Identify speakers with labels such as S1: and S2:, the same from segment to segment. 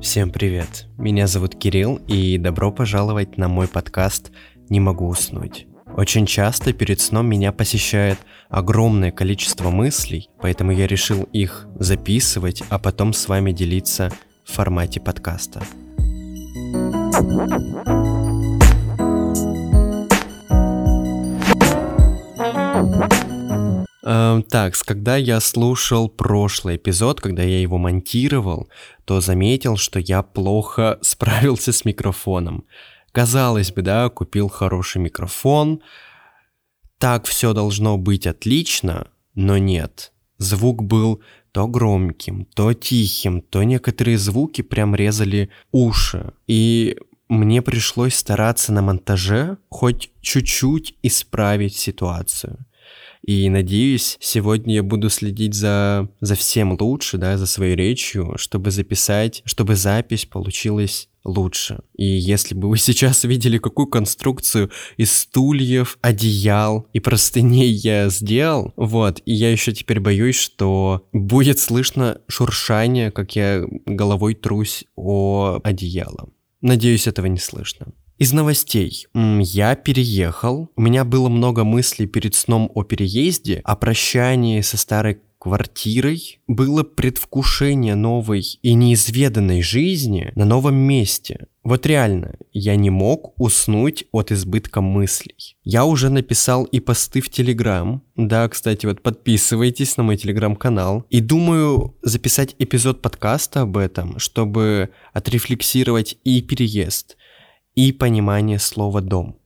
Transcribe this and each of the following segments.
S1: Всем привет, меня зовут Кирилл, и добро пожаловать на мой подкаст «Не могу уснуть». Очень часто перед сном меня посещает огромное количество мыслей, поэтому я решил их записывать, а потом с вами делиться в формате подкаста. Когда я слушал прошлый эпизод, когда я его монтировал, то заметил, что я плохо справился с микрофоном. Казалось бы, да, купил хороший микрофон, так все должно быть отлично, но нет. Звук был то громким, то тихим, то некоторые звуки прям резали уши. И мне пришлось стараться на монтаже хоть чуть-чуть исправить ситуацию. И надеюсь, сегодня я буду следить за всем лучше, да, за своей речью, чтобы запись получилась лучше. И если бы вы сейчас видели, какую конструкцию из стульев, одеял и простыней я сделал, и я еще теперь боюсь, что будет слышно шуршание, как я головой трусь о одеяло. Надеюсь, этого не слышно. Из новостей. Я переехал. У меня было много мыслей перед сном о переезде, о прощании со старой квартирой. Было предвкушение новой и неизведанной жизни на новом месте. Реально, я не мог уснуть от избытка мыслей. Я уже написал и посты в Телеграм. Да, кстати, подписывайтесь на мой Телеграм-канал. И думаю записать эпизод подкаста об этом, чтобы отрефлексировать и переезд, и понимание слова «дом».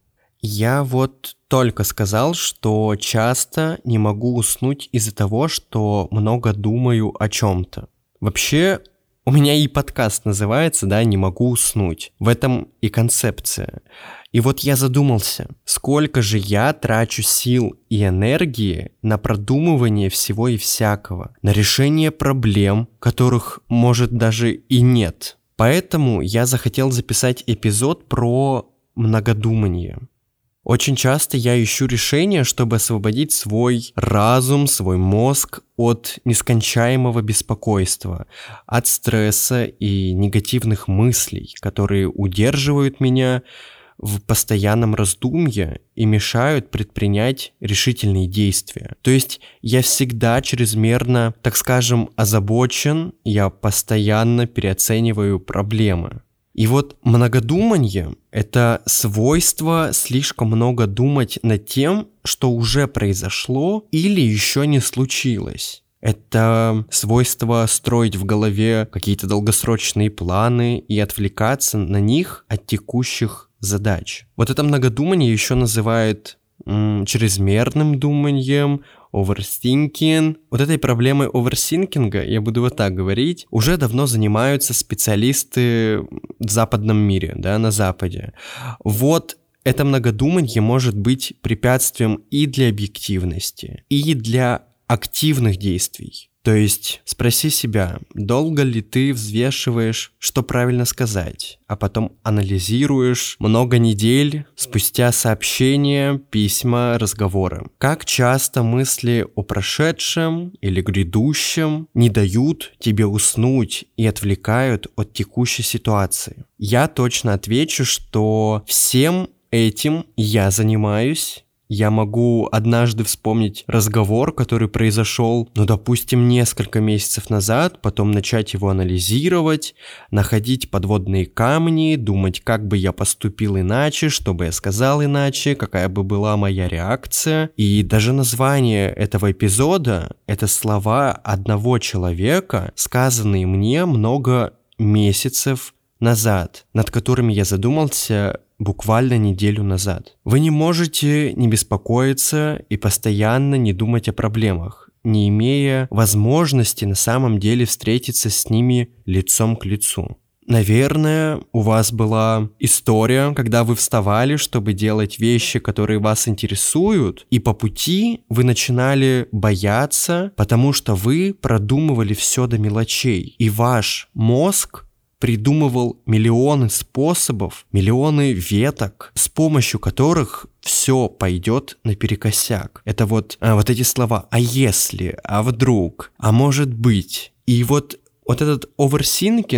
S1: Я только сказал, что часто не могу уснуть из-за того, что много думаю о чем-то. Вообще, у меня и подкаст называется, да, «Не могу уснуть». В этом и концепция. И я задумался, сколько же я трачу сил и энергии на продумывание всего и всякого, на решение проблем, которых, может, даже и нет. Поэтому я захотел записать эпизод про многодумание. Очень часто я ищу решения, чтобы освободить свой разум, свой мозг от нескончаемого беспокойства, от стресса и негативных мыслей, которые удерживают меня в постоянном раздумье и мешают предпринять решительные действия. То есть я всегда чрезмерно, так скажем, озабочен, я постоянно переоцениваю проблемы. И многодумание – это свойство слишком много думать над тем, что уже произошло или еще не случилось. Это свойство строить в голове какие-то долгосрочные планы и отвлекаться на них от текущих задач. Это многодумание еще называют чрезмерным думанием, overthinking. Этой проблемой оверсинкинга, я буду так говорить, уже давно занимаются специалисты в западном мире, да, на Западе. Это многодумание может быть препятствием и для объективности, и для активных действий. То есть спроси себя, долго ли ты взвешиваешь, что правильно сказать, а потом анализируешь много недель спустя сообщения, письма, разговоры. Как часто мысли о прошедшем или грядущем не дают тебе уснуть и отвлекают от текущей ситуации? Я точно отвечу, что всем этим я занимаюсь. Я могу однажды вспомнить разговор, который произошел, допустим, несколько месяцев назад, потом начать его анализировать, находить подводные камни, думать, как бы я поступил иначе, что бы я сказал иначе, какая бы была моя реакция. И даже название этого эпизода — это слова одного человека, сказанные мне много месяцев назад, над которыми я задумался буквально неделю назад. Вы не можете не беспокоиться и постоянно не думать о проблемах, не имея возможности на самом деле встретиться с ними лицом к лицу. Наверное, у вас была история, когда вы вставали, чтобы делать вещи, которые вас интересуют, и по пути вы начинали бояться, потому что вы продумывали все до мелочей, и ваш мозг придумывал миллионы способов, миллионы веток, с помощью которых все пойдет наперекосяк. Это эти слова «а если», «а вдруг», «а может быть». И этот оверсинкинг,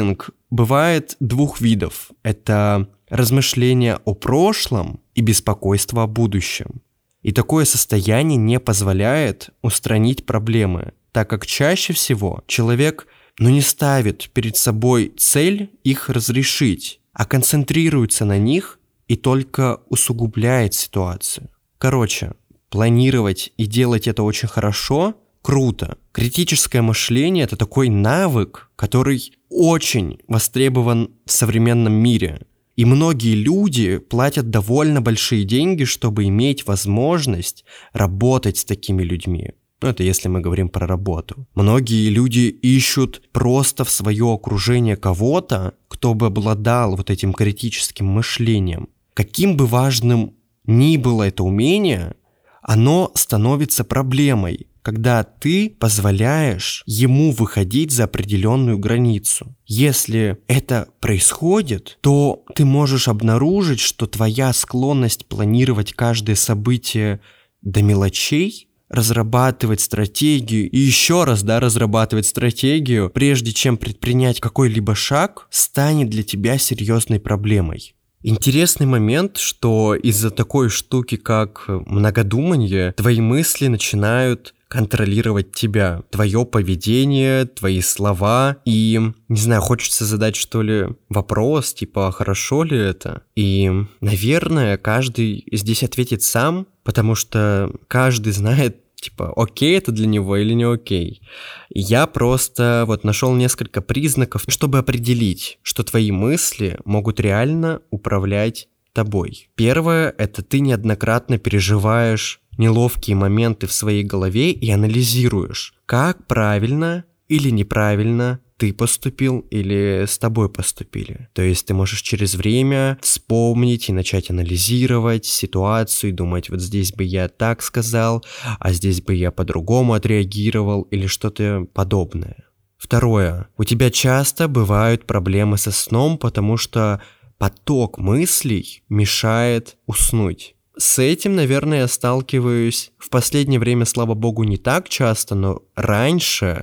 S1: бывает двух видов. Это размышления о прошлом и беспокойство о будущем. И такое состояние не позволяет устранить проблемы, так как чаще всего человек не ставит перед собой цель их разрешить, а концентрируется на них и только усугубляет ситуацию. Короче, планировать и делать это очень хорошо, круто. Критическое мышление – это такой навык, который очень востребован в современном мире. И многие люди платят довольно большие деньги, чтобы иметь возможность работать с такими людьми. Это если мы говорим про работу. Многие люди ищут просто в свое окружение кого-то, кто бы обладал вот этим критическим мышлением. Каким бы важным ни было это умение, оно становится проблемой, когда ты позволяешь ему выходить за определенную границу. Если это происходит, то ты можешь обнаружить, что твоя склонность планировать каждое событие до мелочей, разрабатывать стратегию и еще раз, разрабатывать стратегию, прежде чем предпринять какой-либо шаг, станет для тебя серьезной проблемой. Интересный момент, что из-за такой штуки, как многодумание, твои мысли начинают контролировать тебя, твое поведение, твои слова. И, не знаю, хочется задать, что ли, вопрос, типа, хорошо ли это? И, наверное, каждый здесь ответит сам, потому что каждый знает, типа, окей это для него или не окей. Я просто нашел несколько признаков, чтобы определить, что твои мысли могут реально управлять тобой. Первое – это ты неоднократно переживаешь неловкие моменты в своей голове и анализируешь, как правильно или неправильно ты поступил или с тобой поступили. То есть ты можешь через время вспомнить и начать анализировать ситуацию и думать, вот здесь бы я так сказал, а здесь бы я по-другому отреагировал или что-то подобное. Второе. У тебя часто бывают проблемы со сном, потому что поток мыслей мешает уснуть. С этим, наверное, я сталкиваюсь в последнее время, слава богу, не так часто, но раньше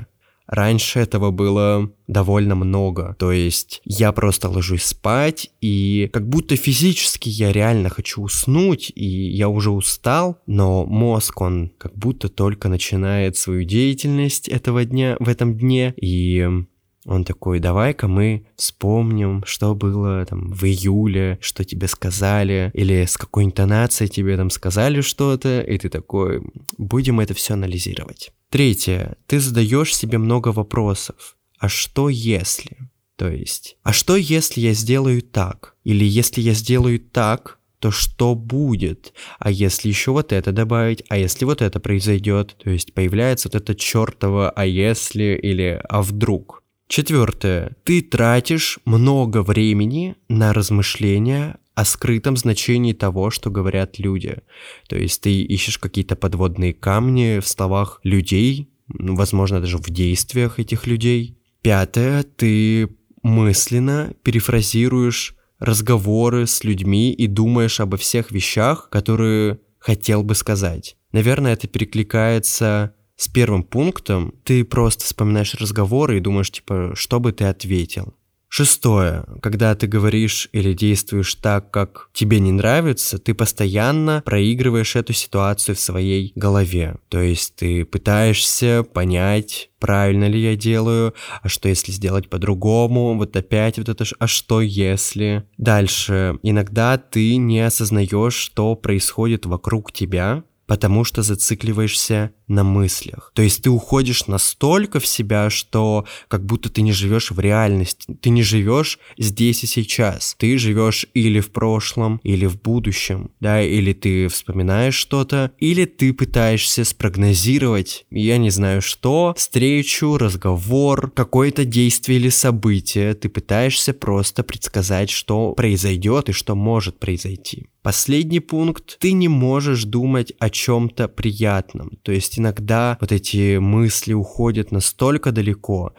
S1: этого было довольно много. То есть я просто ложусь спать, и как будто физически я реально хочу уснуть, и я уже устал, но мозг, он как будто только начинает свою деятельность в этом дне, и он такой, давай-ка мы вспомним, что было в июле, что тебе сказали, или с какой интонацией тебе сказали что-то, и ты такой, будем это все анализировать. Третье. Ты задаешь себе много вопросов. А что если? То есть, а что если я сделаю так? Или если я сделаю так, то что будет? А если еще вот это добавить? А если вот это произойдет? То есть появляется вот это чертово «а если» или «а вдруг?». Четвертое. Ты тратишь много времени на размышления о скрытом значении того, что говорят люди. То есть ты ищешь какие-то подводные камни в словах людей, возможно, даже в действиях этих людей. Пятое. Ты мысленно перефразируешь разговоры с людьми и думаешь обо всех вещах, которые хотел бы сказать. Наверное, это перекликается с первым пунктом. Ты просто вспоминаешь разговоры и думаешь, что бы ты ответил. Шестое. Когда ты говоришь или действуешь так, как тебе не нравится, ты постоянно проигрываешь эту ситуацию в своей голове. То есть ты пытаешься понять, правильно ли я делаю, а что если сделать по-другому, опять это, а что если. Дальше. Иногда ты не осознаешь, что происходит вокруг тебя, потому что зацикливаешься на мыслях. То есть ты уходишь настолько в себя, что как будто ты не живешь в реальности, ты не живешь здесь и сейчас. Ты живешь или в прошлом, или в будущем, или ты вспоминаешь что-то, или ты пытаешься спрогнозировать, я не знаю что, встречу, разговор, какое-то действие или событие. Ты пытаешься просто предсказать, что произойдет и что может произойти. Последний пункт. Ты не можешь думать о чем-то приятном. То есть иногда эти мысли уходят настолько далеко,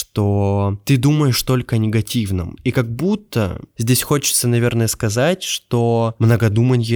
S1: что ты думаешь только о негативном. И как будто здесь хочется, наверное, сказать, что многодумание — это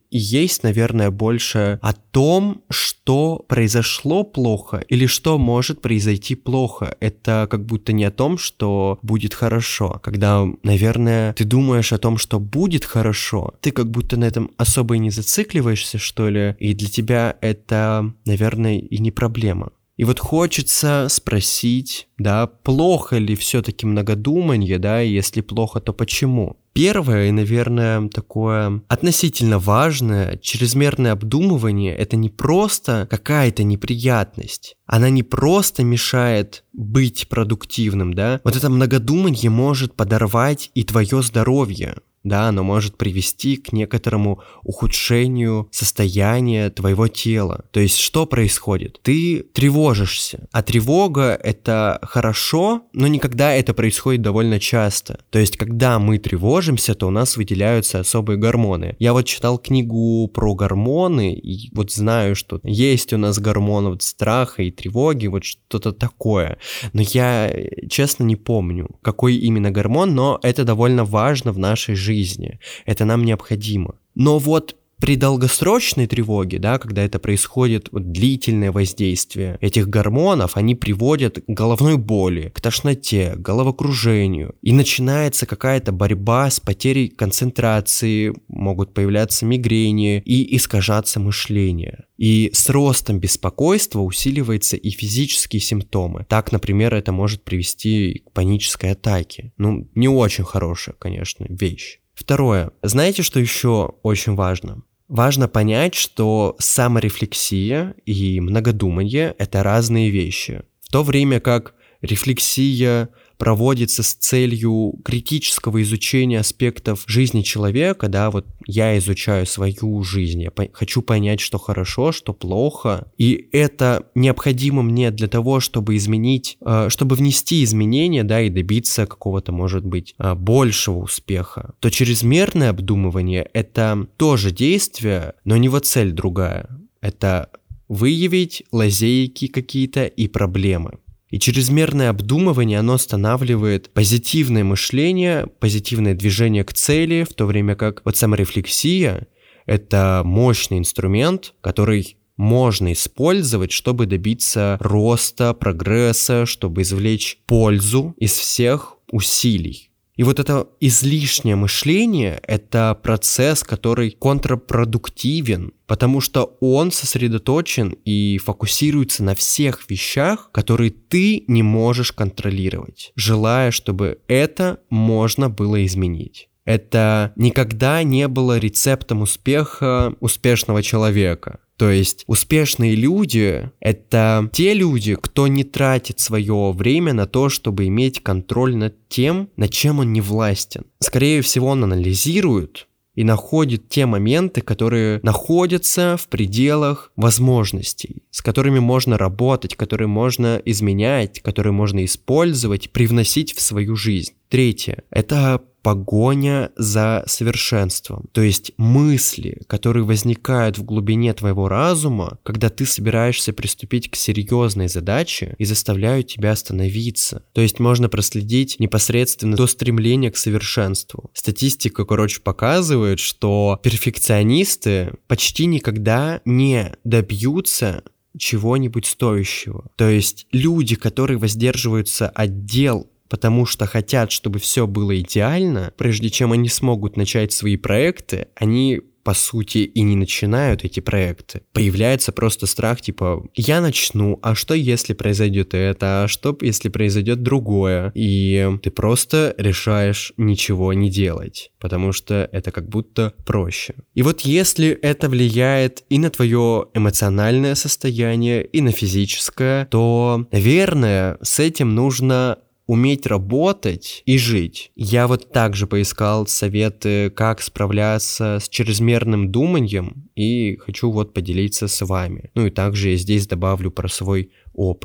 S1: есть, наверное, больше о том, что произошло плохо или что может произойти плохо. Это как будто не о том, что будет хорошо. Когда, наверное, ты думаешь о том, что будет хорошо, ты как будто на этом особо и не зацикливаешься, что ли, и для тебя это, наверное, и не проблема. И вот хочется спросить, да, плохо ли все-таки многодуманье, да, и если плохо, то почему? Первое и, наверное, такое относительно важное, чрезмерное обдумывание — это не просто какая-то неприятность, она не просто мешает быть продуктивным, да, вот это многодуманье может подорвать и твое здоровье. Да, оно может привести к некоторому ухудшению состояния твоего тела. То есть что происходит? Ты тревожишься, а тревога — это хорошо, но никогда это происходит довольно часто. То есть когда мы тревожимся, то у нас выделяются особые гормоны. Я вот читал книгу про гормоны, и вот знаю, что есть у нас гормон вот страха и тревоги, вот что-то такое. Но я, честно, не помню, какой именно гормон, но это довольно важно в нашей жизни. Это нам необходимо. Но вот при долгосрочной тревоге, да, когда это происходит, вот, длительное воздействие этих гормонов, они приводят к головной боли, к тошноте, к головокружению. И начинается какая-то борьба с потерей концентрации, могут появляться мигрени и искажаться мышление. И с ростом беспокойства усиливаются и физические симптомы. Так, например, это может привести к панической атаке. Ну, не очень хорошая, конечно, вещь. Второе. Знаете, что еще очень важно? Важно понять, что саморефлексия и многодумание — это разные вещи. В то время как рефлексия проводится с целью критического изучения аспектов жизни человека, да, вот я изучаю свою жизнь, я хочу понять, что хорошо, что плохо, и это необходимо мне для того, чтобы изменить, чтобы внести изменения, да, и добиться какого-то, может быть, большего успеха, то чрезмерное обдумывание — это тоже действие, но у него цель другая. Это выявить лазейки какие-то и проблемы. И чрезмерное обдумывание, оно останавливает позитивное мышление, позитивное движение к цели, в то время как вот саморефлексия — это мощный инструмент, который можно использовать, чтобы добиться роста, прогресса, чтобы извлечь пользу из всех усилий. И вот это излишнее мышление — это процесс, который контрпродуктивен, потому что он сосредоточен и фокусируется на всех вещах, которые ты не можешь контролировать, желая, чтобы это можно было изменить. Это никогда не было рецептом успеха успешного человека. То есть успешные люди — это те люди, кто не тратит свое время на то, чтобы иметь контроль над тем, над чем он не властен. Скорее всего, он анализирует и находит те моменты, которые находятся в пределах возможностей, с которыми можно работать, которые можно изменять, которые можно использовать, привносить в свою жизнь. Третье — это погоня за совершенством. То есть мысли, которые возникают в глубине твоего разума, когда ты собираешься приступить к серьезной задаче и заставляют тебя остановиться. То есть можно проследить непосредственно до стремления к совершенству. Статистика, показывает, что перфекционисты почти никогда не добьются чего-нибудь стоящего. То есть люди, которые воздерживаются от дел, потому что хотят, чтобы все было идеально, прежде чем они смогут начать свои проекты, они, по сути, и не начинают эти проекты. Появляется просто страх, типа, я начну, а что если произойдет это, а что если произойдет другое? И ты просто решаешь ничего не делать, потому что это как будто проще. И вот если это влияет и на твое эмоциональное состояние, и на физическое, то, наверное, с этим нужно уметь работать и жить. Я вот также поискал советы, как справляться с чрезмерным думанием, и хочу вот поделиться с вами. Ну и также я здесь добавлю про свой опыт.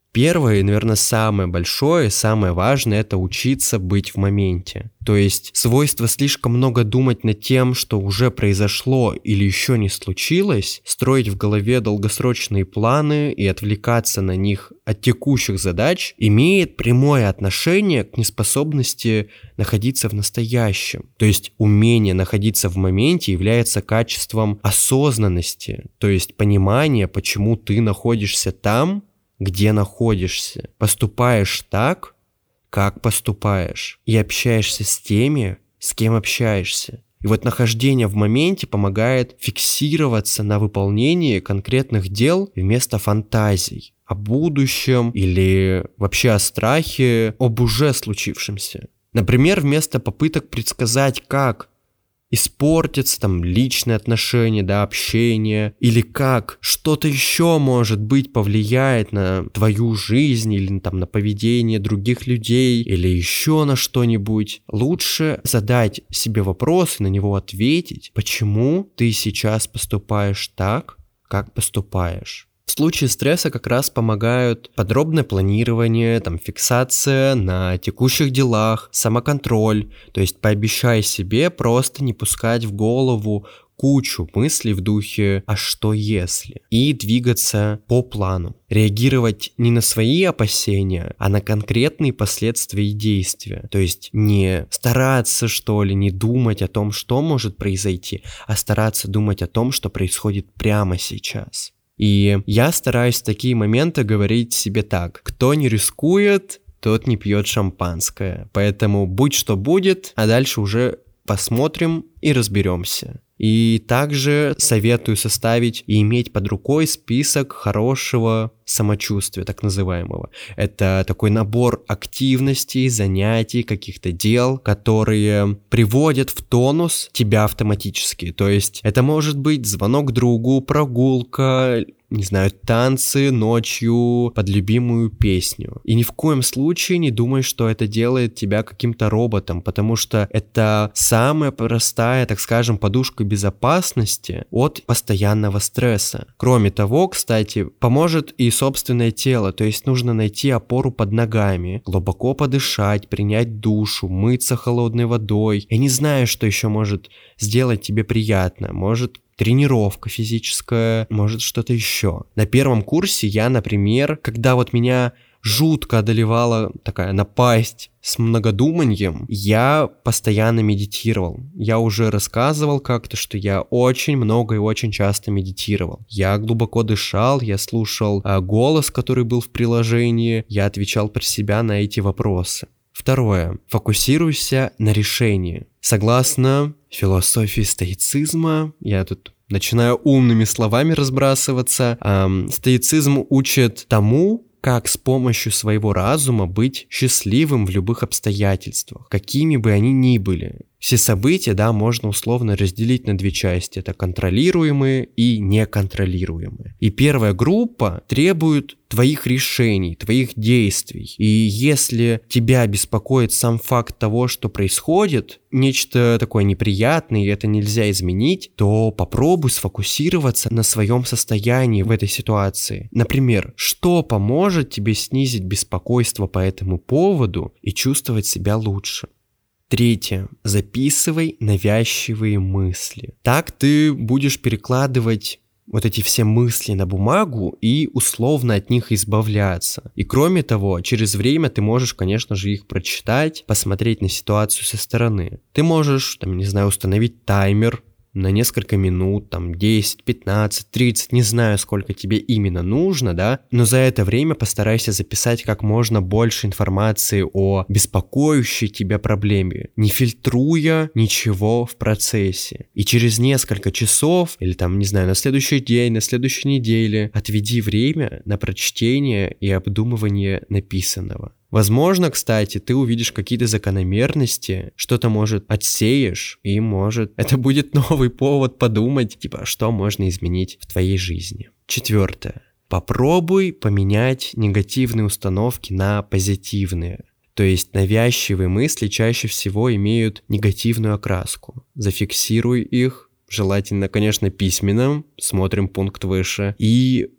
S1: Первое, и, наверное, самое большое, самое важное — это учиться быть в моменте. То есть свойство слишком много думать над тем, что уже произошло или еще не случилось, строить в голове долгосрочные планы и отвлекаться на них от текущих задач, имеет прямое отношение к неспособности находиться в настоящем. То есть умение находиться в моменте является качеством осознанности, то есть понимания, почему ты находишься там, где находишься, поступаешь так, как поступаешь, и общаешься с теми, с кем общаешься. И вот нахождение в моменте помогает фиксироваться на выполнении конкретных дел вместо фантазий о будущем или вообще о страхе об уже случившемся. Например, вместо попыток предсказать, как испортятся там личные отношения, да, общение, или как что-то еще, может быть, повлияет на твою жизнь, или там на поведение других людей, или еще на что-нибудь. Лучше задать себе вопрос и на него ответить, почему ты сейчас поступаешь так, как поступаешь. В случае стресса как раз помогают подробное планирование, фиксация на текущих делах, самоконтроль. То есть пообещай себе просто не пускать в голову кучу мыслей в духе «а что если?» и двигаться по плану. Реагировать не на свои опасения, а на конкретные последствия и действия. То есть не стараться, что ли, не думать о том, что может произойти, а стараться думать о том, что происходит прямо сейчас. И я стараюсь в такие моменты говорить себе так: кто не рискует, тот не пьет шампанское. Поэтому будь что будет, а дальше уже посмотрим и разберемся. И также советую составить и иметь под рукой список хорошего самочувствия, так называемого. Это такой набор активностей, занятий, каких-то дел, которые приводят в тонус тебя автоматически. То есть это может быть звонок другу, прогулка, не знаю, танцы ночью под любимую песню. И ни в коем случае не думай, что это делает тебя каким-то роботом, потому что это самая простая, так скажем, подушка безопасности от постоянного стресса. Кроме того, кстати, поможет и собственное тело, то есть нужно найти опору под ногами, глубоко подышать, принять душу, мыться холодной водой. Я не знаю, что еще может сделать тебе приятно. Может, тренировка физическая, может, что-то еще. На первом курсе я, например, когда вот меня жутко одолевала такая напасть с многодуманием, я постоянно медитировал. Я уже рассказывал как-то, что я очень много и очень часто медитировал. Я глубоко дышал, я слушал голос, который был в приложении, я отвечал про себя на эти вопросы. Второе. Фокусируйся на решении. Согласно философии стоицизма, я тут начинаю умными словами разбрасываться, стоицизм учит тому, как с помощью своего разума быть счастливым в любых обстоятельствах, какими бы они ни были. Все события, можно условно разделить на две части. Это контролируемые и неконтролируемые. И первая группа требует твоих решений, твоих действий. И если тебя беспокоит сам факт того, что происходит, нечто такое неприятное, и это нельзя изменить, то попробуй сфокусироваться на своем состоянии в этой ситуации. Например, что поможет тебе снизить беспокойство по этому поводу и чувствовать себя лучше? Третье. Записывай навязчивые мысли. Так ты будешь перекладывать вот эти все мысли на бумагу и условно от них избавляться. И кроме того, через время ты можешь, конечно же, их прочитать, посмотреть на ситуацию со стороны. Ты можешь, установить таймер на несколько минут, 10, 15, 30, не знаю, сколько тебе именно нужно, но за это время постарайся записать как можно больше информации о беспокоящей тебя проблеме, не фильтруя ничего в процессе. И через несколько часов, или на следующий день, на следующей неделе, отведи время на прочтение и обдумывание написанного. Возможно, кстати, ты увидишь какие-то закономерности, что-то, отсеешь, и, это будет новый повод подумать, что можно изменить в твоей жизни. Четвертое. Попробуй поменять негативные установки на позитивные. То есть навязчивые мысли чаще всего имеют негативную окраску. Зафиксируй их, желательно, конечно, письменным, смотрим пункт выше, и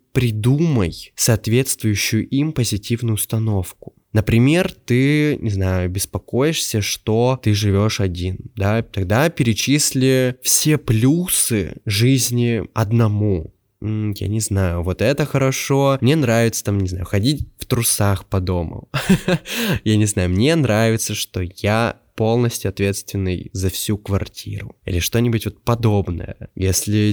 S1: придумай соответствующую им позитивную установку. Например, ты, не знаю, беспокоишься, что ты живешь один, да, тогда перечисли все плюсы жизни одному. Я не знаю, вот это хорошо, мне нравится там, не знаю, ходить в трусах по дому. Я не знаю, мне нравится, что я полностью ответственный за всю квартиру. Или что-нибудь вот подобное. Если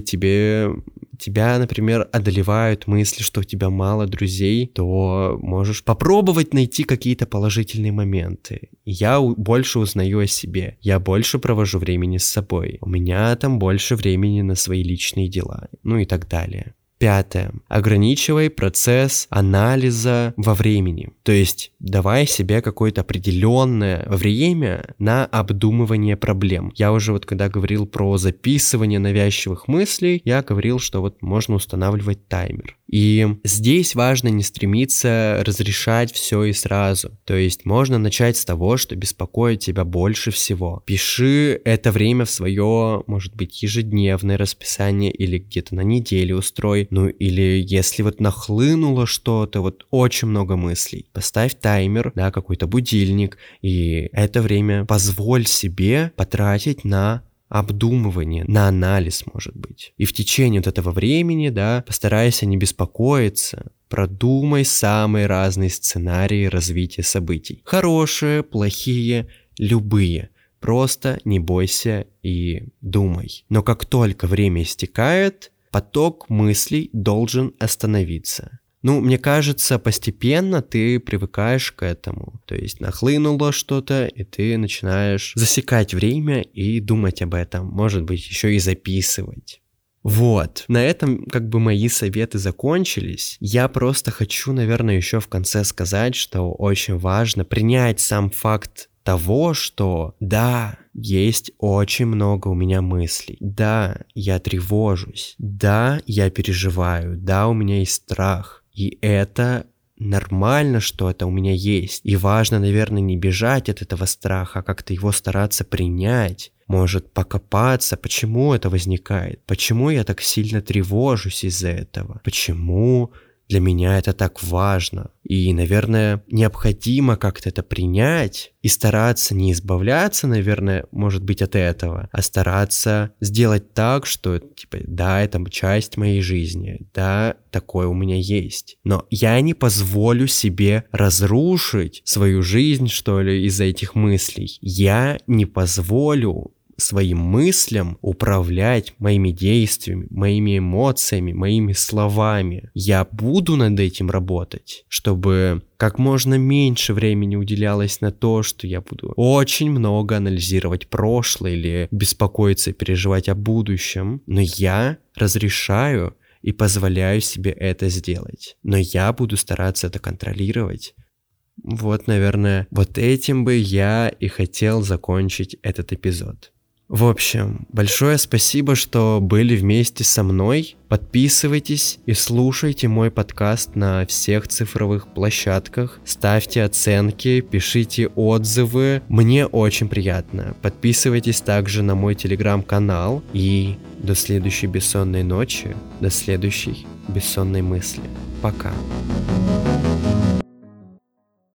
S1: тебя, например, одолевают мысли, что у тебя мало друзей, то можешь попробовать найти какие-то положительные моменты. Я больше узнаю о себе. Я больше провожу времени с собой. У меня там больше времени на свои личные дела. Ну и так далее. 5. Ограничивай процесс анализа во времени. То есть давай себе какое-то определенное время на обдумывание проблем. Я уже вот когда говорил про записывание навязчивых мыслей, я говорил, что вот можно устанавливать таймер. И здесь важно не стремиться разрешать все и сразу. То есть можно начать с того, что беспокоит тебя больше всего. Пиши это время в свое, может быть, ежедневное расписание или где-то на неделю устрой. Ну или если вот нахлынуло что-то, вот очень много мыслей, поставь таймер, да, какой-то будильник, и это время позволь себе потратить на обдумывание, на анализ, может быть. И в течение вот этого времени, да, постарайся не беспокоиться, продумай самые разные сценарии развития событий. Хорошие, плохие, любые. Просто не бойся и думай. Но как только время истекает, поток мыслей должен остановиться. Ну, мне кажется, постепенно ты привыкаешь к этому. То есть нахлынуло что-то, и ты начинаешь засекать время и думать об этом. Может быть, еще и записывать. Вот. На этом как бы мои советы закончились. Я просто хочу, наверное, еще в конце сказать, что очень важно принять сам факт того, что да, есть очень много у меня мыслей. Да, я тревожусь. Да, я переживаю. Да, у меня есть страх. И это нормально, что это у меня есть. И важно, наверное, не бежать от этого страха, а как-то его стараться принять. Может покопаться, почему это возникает. Почему я так сильно тревожусь из-за этого. Почему для меня это так важно. И, наверное, необходимо как-то это принять и стараться не избавляться, наверное, может быть, от этого, а стараться сделать так, что, типа, да, это часть моей жизни, да, такое у меня есть. Но я не позволю себе разрушить свою жизнь, что ли, из-за этих мыслей. Я не позволю своим мыслям управлять моими действиями, моими эмоциями, моими словами. Я буду над этим работать, чтобы как можно меньше времени уделялось на то, что я буду очень много анализировать прошлое или беспокоиться и переживать о будущем. Но я разрешаю и позволяю себе это сделать. Но я буду стараться это контролировать. Вот, наверное, вот этим бы я и хотел закончить этот эпизод. В общем, большое спасибо, что были вместе со мной. Подписывайтесь и слушайте мой подкаст на всех цифровых площадках. Ставьте оценки, пишите отзывы. Мне очень приятно. Подписывайтесь также на мой телеграм-канал. И до следующей бессонной ночи, до следующей бессонной мысли. Пока.